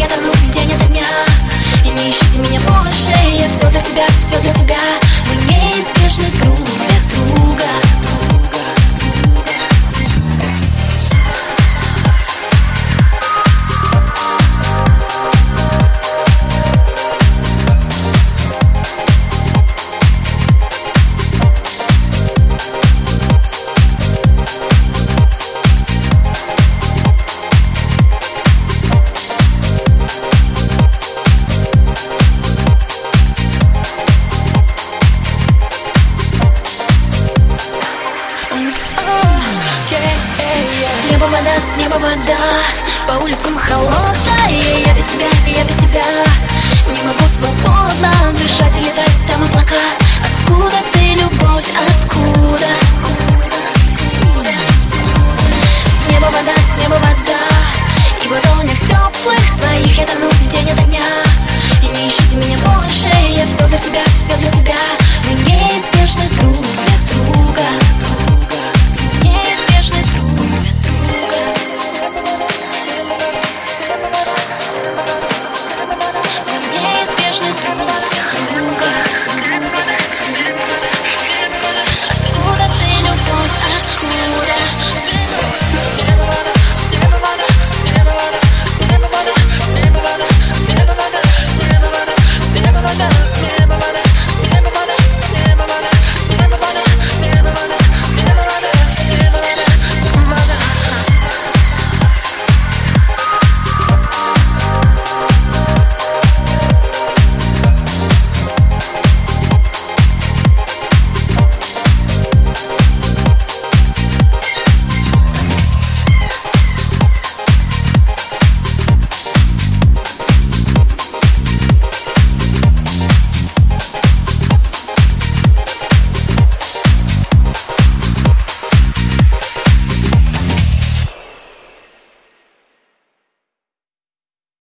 я тону день ото дня. И не ищите меня больше, я все для тебя, все для тебя. Мы неизбежны друг для друга. С неба вода, по улицам холодная. Я без тебя, я без тебя не могу свободно дышать и летать там облака. Откуда ты, любовь, откуда?